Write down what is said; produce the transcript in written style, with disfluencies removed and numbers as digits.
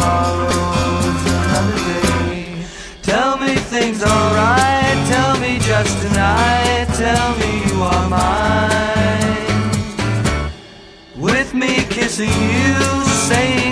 tomorrow's another day. Tell me things are right, tell me just tonight, tell me you are mine. With me kissing you, saying